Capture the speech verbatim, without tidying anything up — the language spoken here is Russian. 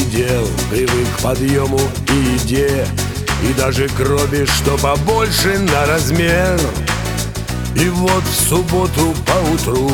дел, привык к подъему и еде, и даже к роби, что побольше на размер. И вот в субботу поутру